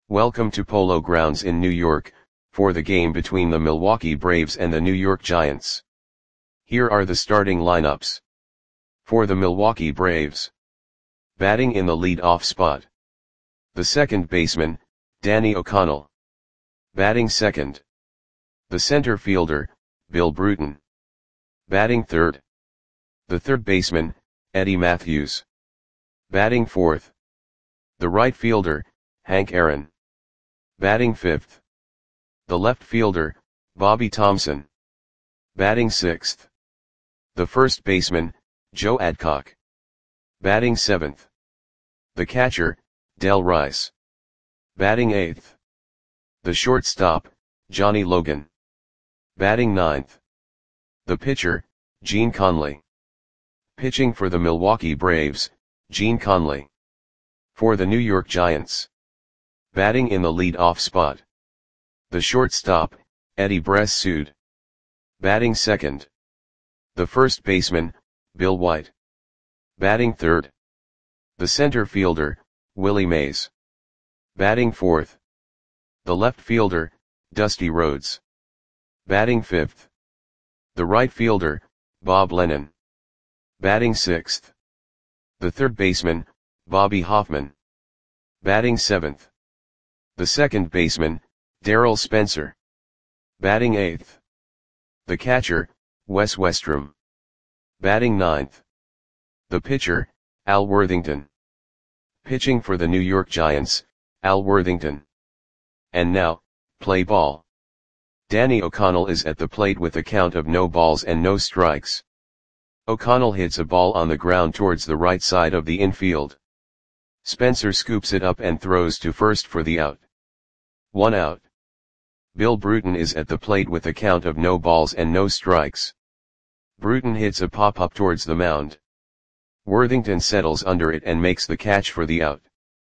Welcome to Polo Grounds in New York, for the game between the Milwaukee Braves and the New York Giants. Here are the starting lineups. For the Milwaukee Braves. Batting in the lead-off spot. The second baseman, Danny O'Connell. Batting second. The center fielder, Bill Bruton. Batting third. The third baseman, Eddie Mathews. Batting fourth. The right fielder, Hank Aaron. Batting fifth. The left fielder, Bobby Thomson. Batting sixth. The first baseman, Joe Adcock. Batting seventh. The catcher, Del Rice. Batting eighth. The shortstop, Johnny Logan. Batting ninth. The pitcher, Gene Conley. Pitching for the Milwaukee Braves, Gene Conley. For the New York Giants. Batting in the lead-off spot. The shortstop, Eddie Bress-Sood. Batting second. The first baseman, Bill White. Batting third. The center fielder, Willie Mays. Batting fourth. The left fielder, Dusty Rhodes. Batting fifth. The right fielder, Bob Lennon. Batting sixth. The third baseman, Bobby Hoffman. Batting seventh. The second baseman, Darryl Spencer. Batting eighth. The catcher, Wes Westrum. Batting ninth. The pitcher, Al Worthington. Pitching for the New York Giants, Al Worthington. And now, play ball. Danny O'Connell is at the plate with a count of no balls and no strikes. O'Connell hits a ball on the ground towards the right side of the infield. Spencer scoops it up and throws to first for the out. 1 out. Bill Bruton is at the plate with a count of no balls and no strikes. Bruton hits a pop-up towards the mound. Worthington settles under it and makes the catch for the out.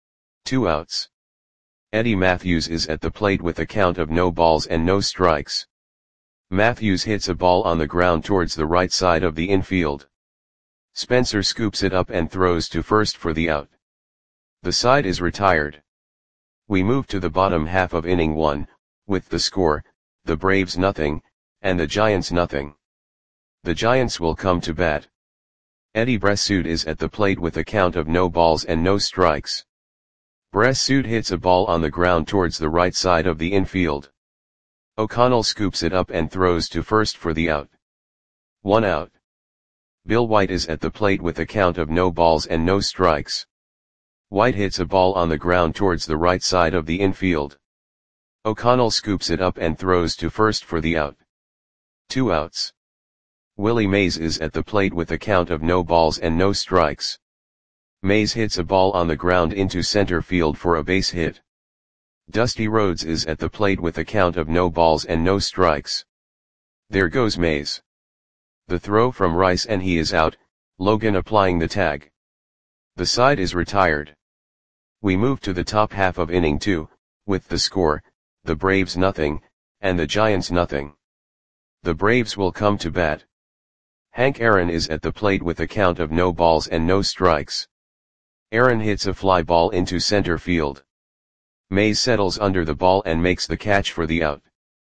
2 outs. Eddie Mathews is at the plate with a count of no balls and no strikes. Mathews hits a ball on the ground towards the right side of the infield. Spencer scoops it up and throws to first for the out. The side is retired. We move to the bottom half of inning 1, with the score, the Braves nothing, and the Giants nothing. The Giants will come to bat. Eddie Bress-Sood is at the plate with a count of no balls and no strikes. Bress-Sood hits a ball on the ground towards the right side of the infield. O'Connell scoops it up and throws to first for the out. 1 out. Bill White is at the plate with a count of no balls and no strikes. White hits a ball on the ground towards the right side of the infield. O'Connell scoops it up and throws to first for the out. 2 outs. Willie Mays is at the plate with a count of no balls and no strikes. Mays hits a ball on the ground into center field for a base hit. Dusty Rhodes is at the plate with a count of no balls and no strikes. There goes Mays. The throw from Rice and he is out, Logan applying the tag. The side is retired. We move to the top half of inning 2, with the score, the Braves nothing, and the Giants nothing. The Braves will come to bat. Hank Aaron is at the plate with a count of no balls and no strikes. Aaron hits a fly ball into center field. Mays settles under the ball and makes the catch for the out.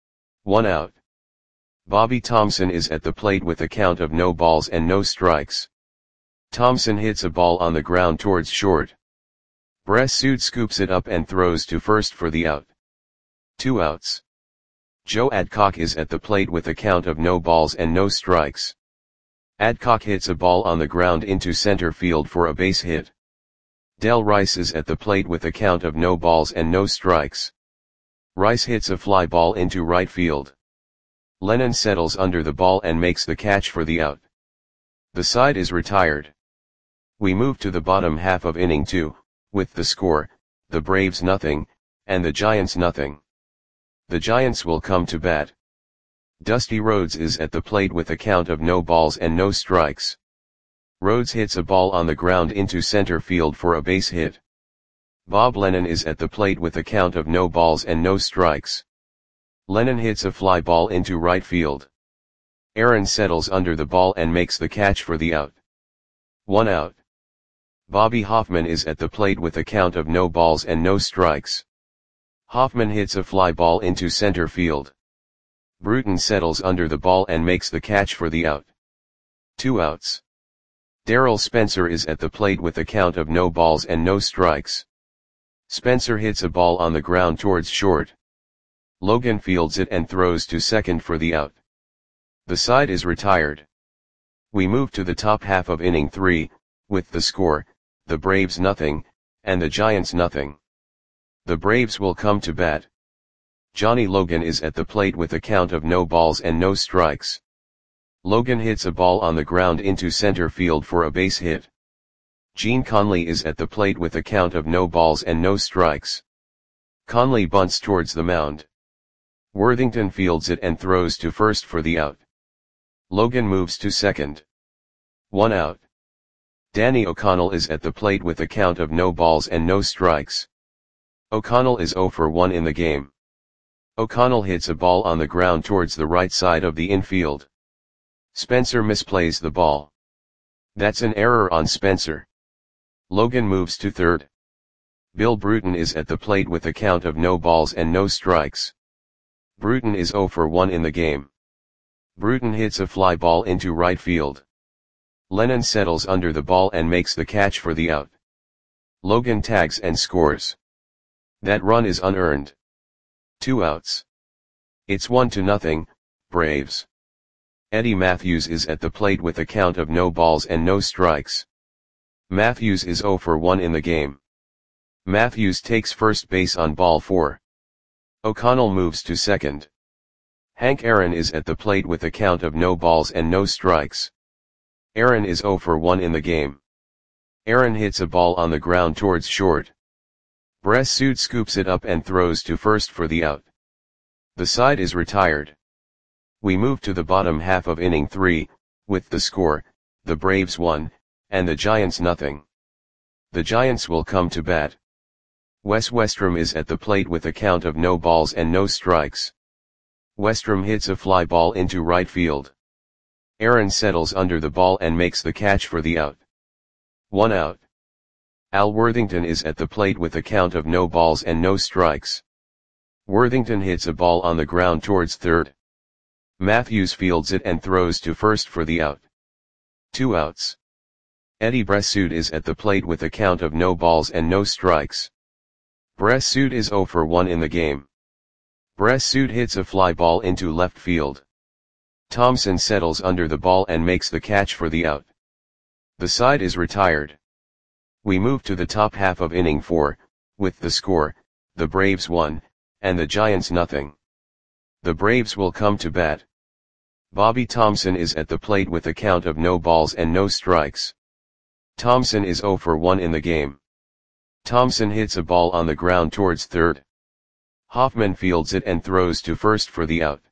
1 out. Bobby Thomson is at the plate with a count of no balls and no strikes. Thomson hits a ball on the ground towards short. Bress-Sood scoops it up and throws to first for the out. 2 outs. Joe Adcock is at the plate with a count of no balls and no strikes. Adcock hits a ball on the ground into center field for a base hit. Del Rice is at the plate with a count of no balls and no strikes. Rice hits a fly ball into right field. Lennon settles under the ball and makes the catch for the out. The side is retired. We move to the bottom half of inning 2, with the score, the Braves nothing, and the Giants nothing. The Giants will come to bat. Dusty Rhodes is at the plate with a count of no balls and no strikes. Rhodes hits a ball on the ground into center field for a base hit. Bob Lennon is at the plate with a count of no balls and no strikes. Lennon hits a fly ball into right field. Aaron settles under the ball and makes the catch for the out. 1 out. Bobby Hoffman is at the plate with a count of no balls and no strikes. Hoffman hits a fly ball into center field. Bruton settles under the ball and makes the catch for the out. 2 outs. Darrell Spencer is at the plate with a count of no balls and no strikes. Spencer hits a ball on the ground towards short. Logan fields it and throws to second for the out. The side is retired. We move to the top half of inning 3, with the score, the Braves nothing, and the Giants nothing. The Braves will come to bat. Johnny Logan is at the plate with a count of no balls and no strikes. Logan hits a ball on the ground into center field for a base hit. Gene Conley is at the plate with a count of no balls and no strikes. Conley bunts towards the mound. Worthington fields it and throws to first for the out. Logan moves to second. 1 out. Danny O'Connell is at the plate with a count of no balls and no strikes. O'Connell is 0 for 1 in the game. O'Connell hits a ball on the ground towards the right side of the infield. Spencer misplays the ball. That's an error on Spencer. Logan moves to third. Bill Bruton is at the plate with a count of no balls and no strikes. Bruton is 0 for 1 in the game. Bruton hits a fly ball into right field. Lennon settles under the ball and makes the catch for the out. Logan tags and scores. That run is unearned. 2 outs. It's 1-0, Braves. Eddie Matthews is at the plate with a count of no balls and no strikes. Matthews is 0 for 1 in the game. Matthews takes first base on ball 4. O'Connell moves to second. Hank Aaron is at the plate with a count of no balls and no strikes. Aaron is 0 for 1 in the game. Aaron hits a ball on the ground towards short. Bressud scoops it up and throws to first for the out. The side is retired. We move to the bottom half of inning 3, with the score, the Braves 1, and the Giants nothing. The Giants will come to bat. Wes Westrom is at the plate with a count of no balls and no strikes. Westrom hits a fly ball into right field. Aaron settles under the ball and makes the catch for the out. 1 out. Al Worthington is at the plate with a count of no balls and no strikes. Worthington hits a ball on the ground towards third. Matthews fields it and throws to first for the out. 2 outs. Eddie Bressud is at the plate with a count of no balls and no strikes. Bressud is 0 for 1 in the game. Bressud hits a fly ball into left field. Thompson settles under the ball and makes the catch for the out. The side is retired. We move to the top half of inning 4, with the score, the Braves 1, and the Giants nothing. The Braves will come to bat. Bobby Thompson is at the plate with a count of no balls and no strikes. Thompson is 0 for 1 in the game. Thompson hits a ball on the ground towards third. Hoffman fields it and throws to first for the out.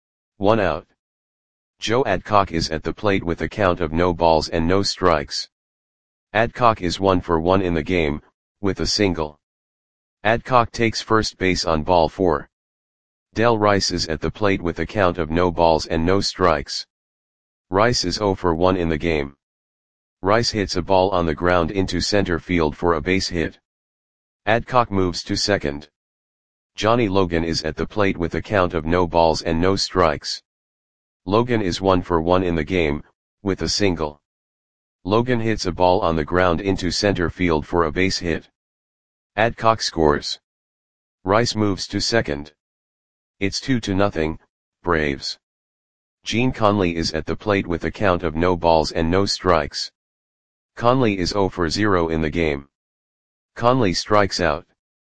1 out. Joe Adcock is at the plate with a count of no balls and no strikes. Adcock is 1 for 1 in the game, with a single. Adcock takes first base on ball 4. Del Rice is at the plate with a count of no balls and no strikes. Rice is 0 for 1 in the game. Rice hits a ball on the ground into center field for a base hit. Adcock moves to second. Johnny Logan is at the plate with a count of no balls and no strikes. Logan is 1 for 1 in the game, with a single. Logan hits a ball on the ground into center field for a base hit. Adcock scores. Rice moves to second. It's 2-0, Braves. Gene Conley is at the plate with a count of no balls and no strikes. Conley is 0 for 0 in the game. Conley strikes out.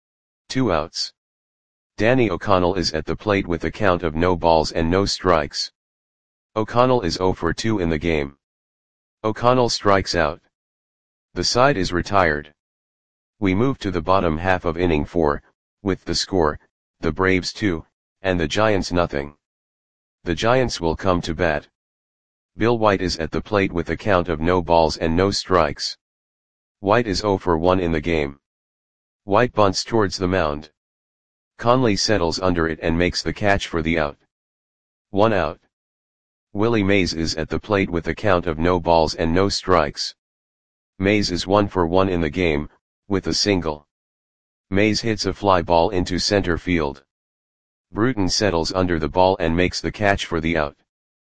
2 outs. Danny O'Connell is at the plate with a count of no balls and no strikes. O'Connell is 0 for 2 in the game. O'Connell strikes out. The side is retired. We move to the bottom half of inning 4, with the score, the Braves 2, and the Giants nothing. The Giants will come to bat. Bill White is at the plate with a count of no balls and no strikes. White is 0 for 1 in the game. White bunts towards the mound. Conley settles under it and makes the catch for the out. 1 out. Willie Mays is at the plate with a count of no balls and no strikes. Mays is 1 for 1 in the game, with a single. Mays hits a fly ball into center field. Bruton settles under the ball and makes the catch for the out.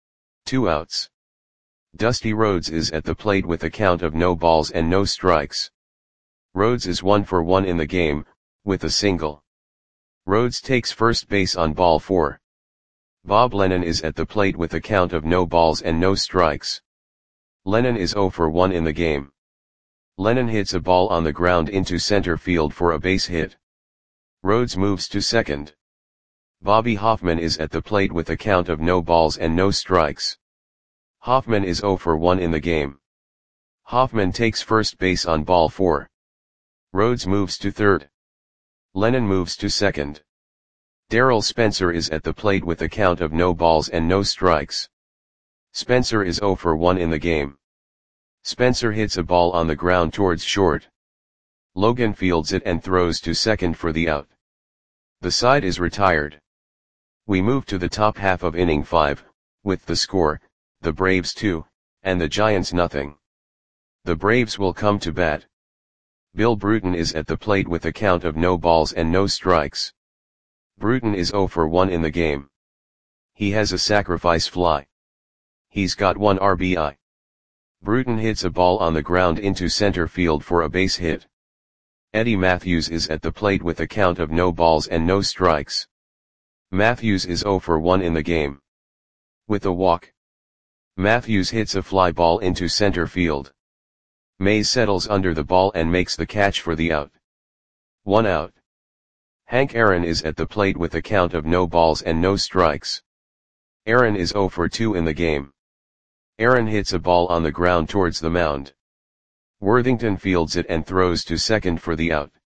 2 outs. Dusty Rhodes is at the plate with a count of no balls and no strikes. Rhodes is 1 for 1 in the game, with a single. Rhodes takes first base on ball 4. Bob Lennon is at the plate with a count of no balls and no strikes. Lennon is 0 for 1 in the game. Lennon hits a ball on the ground into center field for a base hit. Rhodes moves to second. Bobby Hoffman is at the plate with a count of no balls and no strikes. Hoffman is 0 for 1 in the game. Hoffman takes first base on ball 4. Rhodes moves to third. Lennon moves to second. Darrell Spencer is at the plate with a count of no balls and no strikes. Spencer is 0 for 1 in the game. Spencer hits a ball on the ground towards short. Logan fields it and throws to second for the out. The side is retired. We move to the top half of inning 5, with the score, the Braves 2, and the Giants nothing. The Braves will come to bat. Bill Bruton is at the plate with a count of no balls and no strikes. Bruton is 0 for 1 in the game. He has a sacrifice fly. He's got 1 RBI. Bruton hits a ball on the ground into center field for a base hit. Eddie Matthews is at the plate with a count of no balls and no strikes. Matthews is 0 for 1 in the game. With a walk. Matthews hits a fly ball into center field. Mays settles under the ball and makes the catch for the out. 1 out. Hank Aaron is at the plate with a count of no balls and no strikes. Aaron is 0 for 2 in the game. Aaron hits a ball on the ground towards the mound. Worthington fields it and throws to second for the out.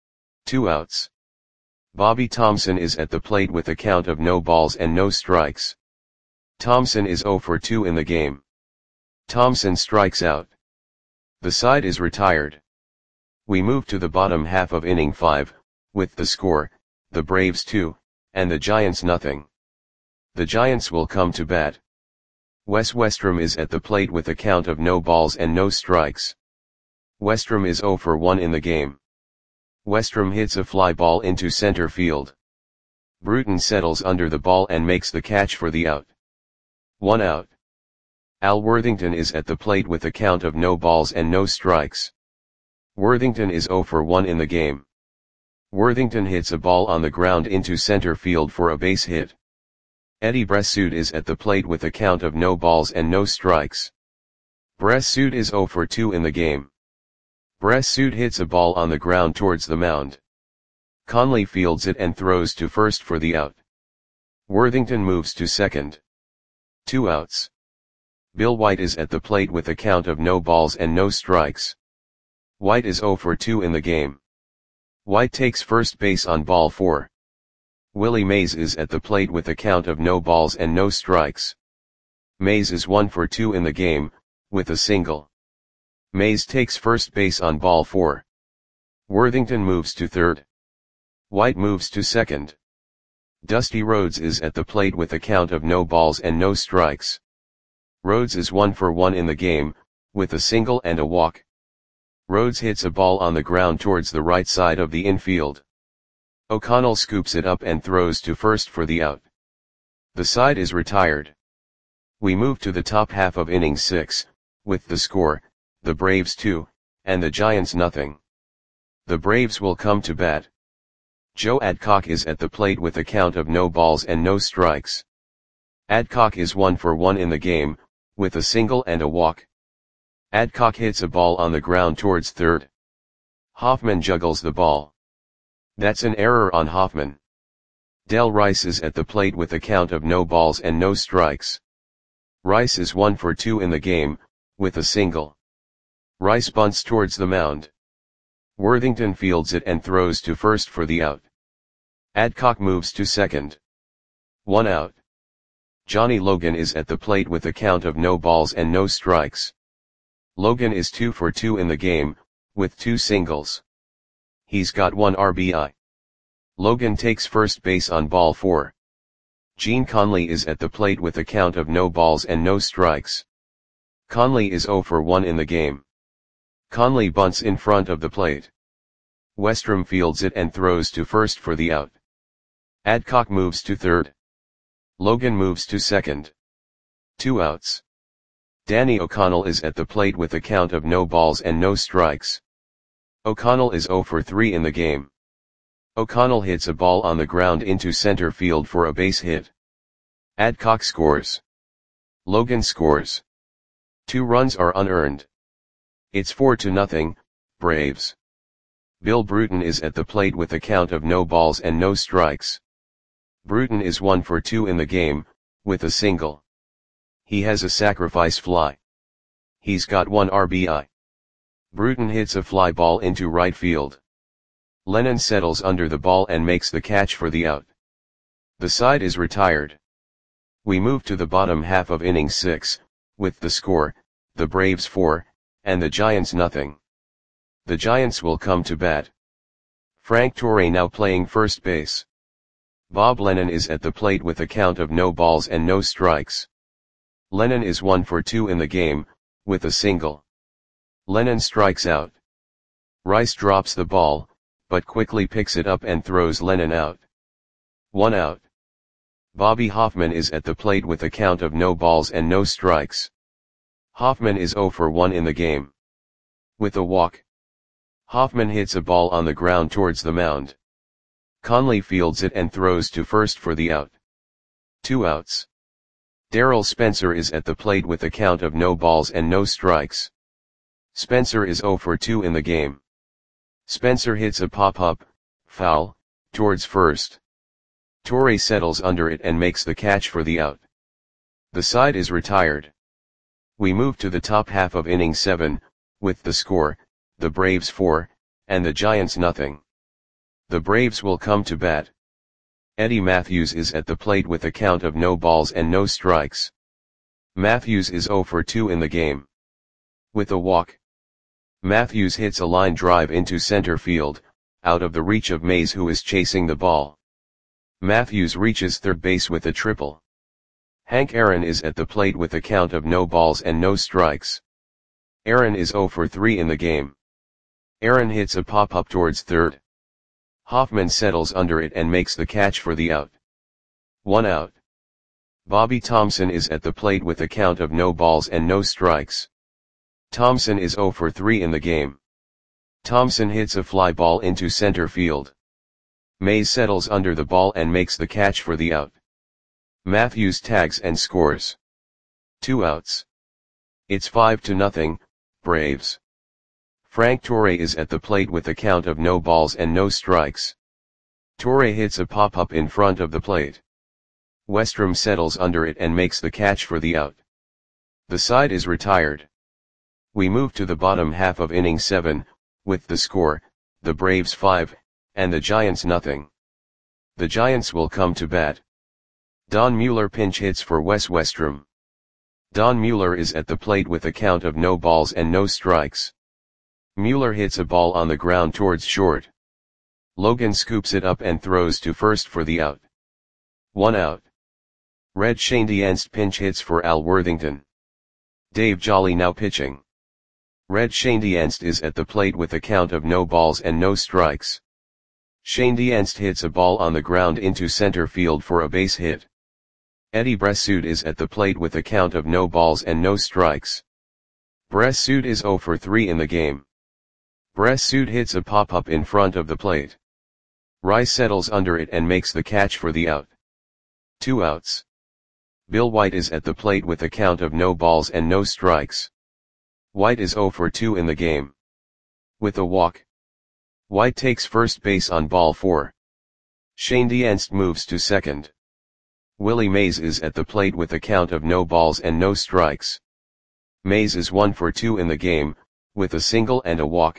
2 outs. Bobby Thompson is at the plate with a count of no balls and no strikes. Thompson is 0 for 2 in the game. Thompson strikes out. The side is retired. We move to the bottom half of inning 5, with the score, the Braves 2, and the Giants nothing. The Giants will come to bat. Wes Westrom is at the plate with a count of no balls and no strikes. Westrom is 0 for 1 in the game. Westrom hits a fly ball into center field. Bruton settles under the ball and makes the catch for the out. 1 out. Al Worthington is at the plate with a count of no balls and no strikes. Worthington is 0 for 1 in the game. Worthington hits a ball on the ground into center field for a base hit. Eddie Bressoud is at the plate with a count of no balls and no strikes. Bressoud is 0 for 2 in the game. Bressoud hits a ball on the ground towards the mound. Conley fields it and throws to first for the out. Worthington moves to second. 2 outs. Bill White is at the plate with a count of no balls and no strikes. White is 0 for 2 in the game. White takes first base on ball 4. Willie Mays is at the plate with a count of no balls and no strikes. Mays is 1 for 2 in the game, with a single. Mays takes first base on ball 4. Worthington moves to third. White moves to second. Dusty Rhodes is at the plate with a count of no balls and no strikes. Rhodes is 1 for 1 in the game, with a single and a walk. Rhodes hits a ball on the ground towards the right side of the infield. O'Connell scoops it up and throws to first for the out. The side is retired. We move to the top half of inning 6, with the score, the Braves 2, and the Giants nothing. The Braves will come to bat. Joe Adcock is at the plate with a count of no balls and no strikes. Adcock is 1 for 1 in the game, with a single and a walk. Adcock hits a ball on the ground towards third. Hoffman juggles the ball. That's an error on Hoffman. Del Rice is at the plate with a count of no balls and no strikes. Rice is 1 for 2 in the game, with a single. Rice bunts towards the mound. Worthington fields it and throws to first for the out. Adcock moves to second. 1 out. Johnny Logan is at the plate with a count of no balls and no strikes. Logan is 2 for 2 in the game, with 2 singles. He's got 1 RBI. Logan takes first base on ball 4. Gene Conley is at the plate with a count of no balls and no strikes. Conley is 0 for 1 in the game. Conley bunts in front of the plate. Westrom fields it and throws to first for the out. Adcock moves to third. Logan moves to second. 2 outs. Danny O'Connell is at the plate with a count of no balls and no strikes. O'Connell is 0 for 3 in the game. O'Connell hits a ball on the ground into center field for a base hit. Adcock scores. Logan scores. 2 runs are unearned. It's 4-0, Braves. Bill Bruton is at the plate with a count of no balls and no strikes. Bruton is 1 for 2 in the game, with a single. He has a sacrifice fly. He's got 1 RBI. Bruton hits a fly ball into right field. Lennon settles under the ball and makes the catch for the out. The side is retired. We move to the bottom half of inning 6, with the score, the Braves 4, and the Giants nothing. The Giants will come to bat. Frank Torre now playing first base. Bob Lennon is at the plate with a count of no balls and no strikes. Lennon is 1 for 2 in the game, with a single. Lennon strikes out. Rice drops the ball, but quickly picks it up and throws Lennon out. 1 out. Bobby Hoffman is at the plate with a count of no balls and no strikes. Hoffman is 0 for 1 in the game. With a walk. Hoffman hits a ball on the ground towards the mound. Conley fields it and throws to first for the out. 2 outs. Darrell Spencer is at the plate with a count of no balls and no strikes. Spencer is 0 for 2 in the game. Spencer hits a pop-up, foul, towards first. Torre settles under it and makes the catch for the out. The side is retired. We move to the top half of inning 7, with the score, the Braves 4, and the Giants nothing. The Braves will come to bat. Eddie Matthews is at the plate with a count of no balls and no strikes. Matthews is 0 for 2 in the game. With a walk. Matthews hits a line drive into center field, out of the reach of Mays who is chasing the ball. Matthews reaches third base with a triple. Hank Aaron is at the plate with a count of no balls and no strikes. Aaron is 0 for 3 in the game. Aaron hits a pop-up towards third. Hoffman settles under it and makes the catch for the out. 1 out. Bobby Thompson is at the plate with a count of no balls and no strikes. Thompson is 0 for 3 in the game. Thompson hits a fly ball into center field. Mays settles under the ball and makes the catch for the out. Matthews tags and scores. 2 outs. It's 5-0, Braves. Frank Torre is at the plate with a count of no balls and no strikes. Torre hits a pop-up in front of the plate. Westrom settles under it and makes the catch for the out. The side is retired. We move to the bottom half of inning 7, with the score, the Braves 5, and the Giants nothing. The Giants will come to bat. Don Mueller pinch hits for Wes Westrom. Don Mueller is at the plate with a count of no balls and no strikes. Mueller hits a ball on the ground towards short. Logan scoops it up and throws to first for the out. 1 out. Red Schoendienst pinch hits for Al Worthington. Dave Jolly now pitching. Red Schoendienst is at the plate with a count of no balls and no strikes. Schoendienst hits a ball on the ground into center field for a base hit. Eddie Bressoud is at the plate with a count of no balls and no strikes. Bressoud is 0 for 3 in the game. Bressoud hits a pop-up in front of the plate. Rice settles under it and makes the catch for the out. 2 outs. Bill White is at the plate with a count of no balls and no strikes. White is 0 for 2 in the game. With a walk. White takes first base on ball 4. Schoendienst moves to second. Willie Mays is at the plate with a count of no balls and no strikes. Mays is 1 for 2 in the game, with a single and a walk.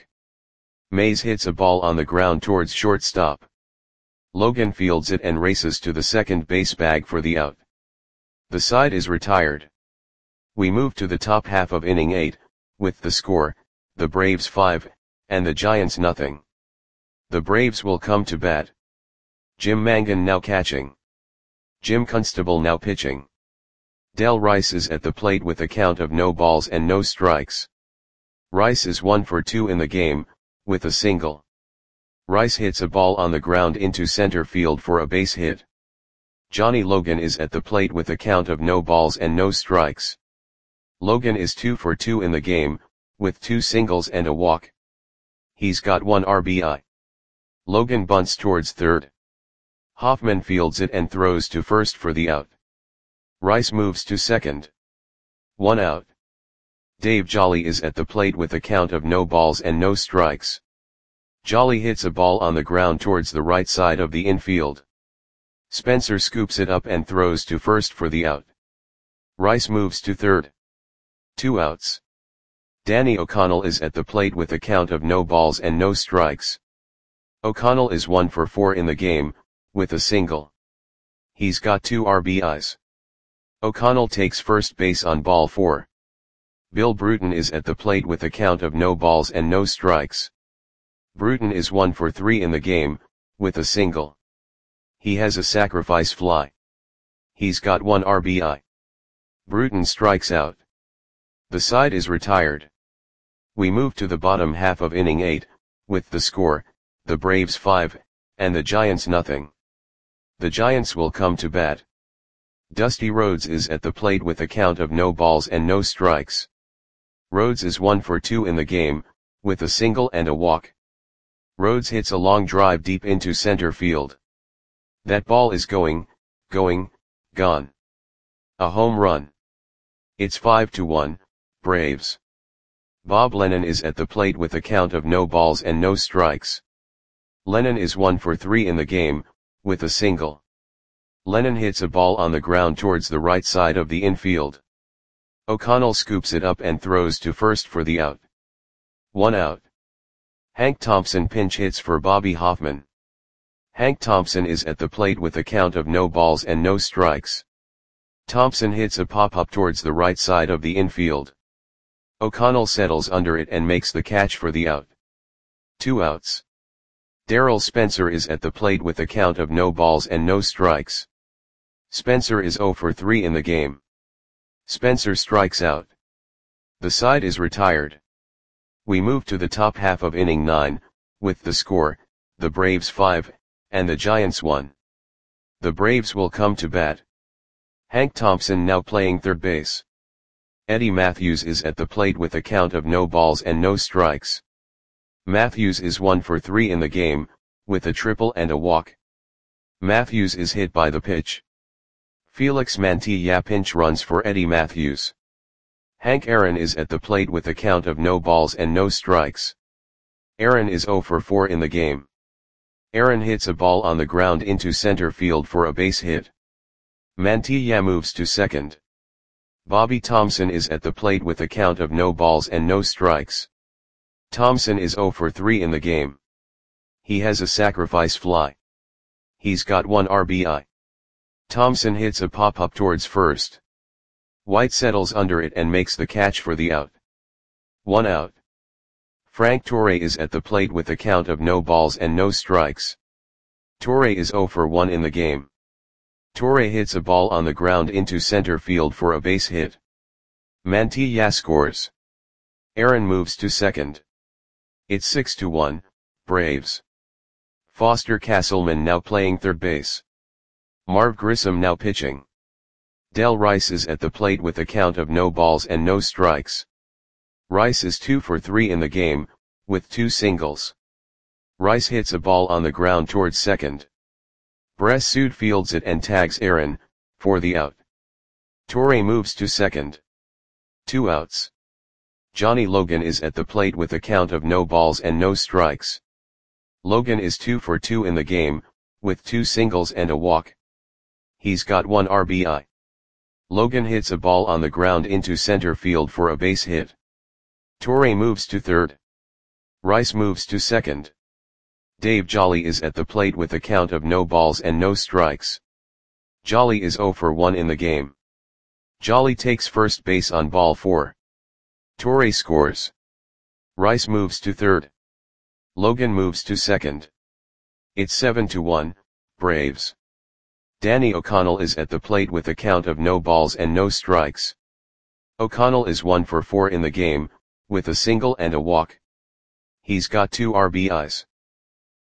Mays hits a ball on the ground towards shortstop. Logan fields it and races to the second base bag for the out. The side is retired. We move to the top half of inning 8, with the score, the Braves 5, and the Giants nothing. The Braves will come to bat. Jim Mangan now catching. Jim Constable now pitching. Del Rice is at the plate with a count of no balls and no strikes. Rice is 1 for 2 in the game, with a single. Rice hits a ball on the ground into center field for a base hit. Johnny Logan is at the plate with a count of no balls and no strikes. Logan is 2 for 2 in the game, with 2 singles and a walk. He's got 1 RBI. Logan bunts towards third. Hoffman fields it and throws to first for the out. Rice moves to second. 1 out. Dave Jolly is at the plate with a count of no balls and no strikes. Jolly hits a ball on the ground towards the right side of the infield. Spencer scoops it up and throws to first for the out. Rice moves to third. 2 outs. Danny O'Connell is at the plate with a count of no balls and no strikes. O'Connell is 1 for 4 in the game, with a single. He's got 2 RBIs. O'Connell takes first base on ball 4. Bill Bruton is at the plate with a count of no balls and no strikes. Bruton is 1 for 3 in the game, with a single. He has a sacrifice fly. He's got 1 RBI. Bruton strikes out. The side is retired. We move to the bottom half of inning 8, with the score, the Braves 5, and the Giants nothing. The Giants will come to bat. Dusty Rhodes is at the plate with a count of no balls and no strikes. Rhodes is 1 for 2 in the game, with a single and a walk. Rhodes hits a long drive deep into center field. That ball is going, gone. A home run. It's 5-1, Braves. Bob Lennon is at the plate with a count of no balls and no strikes. Lennon is 1 for 3 in the game, with a single. Lennon hits a ball on the ground towards the right side of the infield. O'Connell scoops it up and throws to first for the out. 1 out. Hank Thompson pinch hits for Bobby Hoffman. Hank Thompson is at the plate with a count of no balls and no strikes. Thompson hits a pop-up towards the right side of the infield. O'Connell settles under it and makes the catch for the out. 2 outs. Darryl Spencer is at the plate with a count of no balls and no strikes. Spencer is 0 for 3 in the game. Spencer strikes out. The side is retired. We move to the top half of inning 9, with the score, the Braves 5, and the Giants 1. The Braves will come to bat. Hank Thompson now playing third base. Eddie Matthews is at the plate with a count of no balls and no strikes. Matthews is 1 for 3 in the game, with a triple and a walk. Matthews is hit by the pitch. Felix Mantilla pinch runs for Eddie Matthews. Hank Aaron is at the plate with a count of no balls and no strikes. Aaron is 0 for 4 in the game. Aaron hits a ball on the ground into center field for a base hit. Mantilla moves to second. Bobby Thomson is at the plate with a count of no balls and no strikes. Thomson is 0 for 3 in the game. He has a sacrifice fly. He's got 1 RBI. Thomson hits a pop-up towards first. White settles under it and makes the catch for the out. 1 out. Frank Torre is at the plate with a count of no balls and no strikes. Torre is 0 for 1 in the game. Torre hits a ball on the ground into center field for a base hit. Mantilla scores. Aaron moves to second. It's 6-1, Braves. Foster Castleman now playing third base. Marv Grissom now pitching. Del Rice is at the plate with a count of no balls and no strikes. Rice is 2 for 3 in the game, with 2 singles. Rice hits a ball on the ground towards second. Bressud fields it and tags Aaron, for the out. Torre moves to second. 2 outs. Johnny Logan is at the plate with a count of no balls and no strikes. Logan is 2 for 2 in the game, with 2 singles and a walk. He's got 1 RBI. Logan hits a ball on the ground into center field for a base hit. Torre moves to third. Rice moves to second. Dave Jolly is at the plate with a count of no balls and no strikes. Jolly is 0 for 1 in the game. Jolly takes first base on ball 4. Torre scores. Rice moves to third. Logan moves to second. It's 7-1, Braves. Danny O'Connell is at the plate with a count of no balls and no strikes. O'Connell is 1 for 4 in the game, with a single and a walk. He's got 2 RBIs.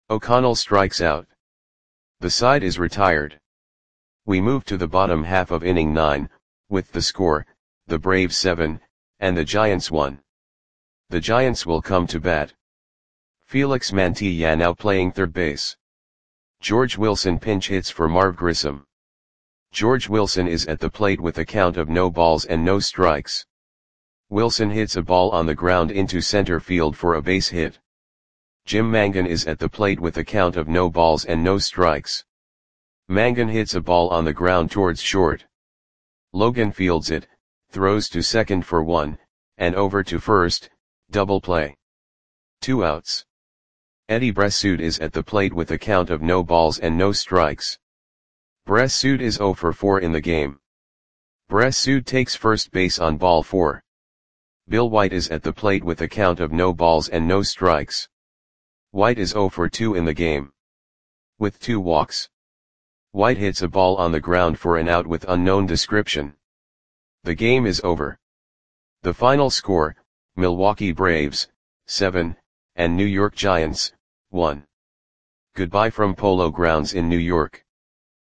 O'Connell strikes out. The side is retired. We move to the bottom half of inning 9, with the score, the Braves 7, and the Giants 1. The Giants will come to bat. Felix Mantilla now playing third base. George Wilson pinch hits for Marv Grissom. George Wilson is at the plate with a count of no balls and no strikes. Wilson hits a ball on the ground into center field for a base hit. Jim Mangan is at the plate with a count of no balls and no strikes. Mangan hits a ball on the ground towards short. Logan fields it, throws to second for 1, and over to first, double play. 2 outs. Eddie Bressoud is at the plate with a count of no balls and no strikes. Bressoud is 0 for 4 in the game. Bressoud takes first base on ball 4. Bill White is at the plate with a count of no balls and no strikes. White is 0 for 2 in the game. With 2 walks. White hits a ball on the ground for an out with unknown description. The game is over. The final score, Milwaukee Braves, 7, and New York Giants, 1. Goodbye from Polo Grounds in New York.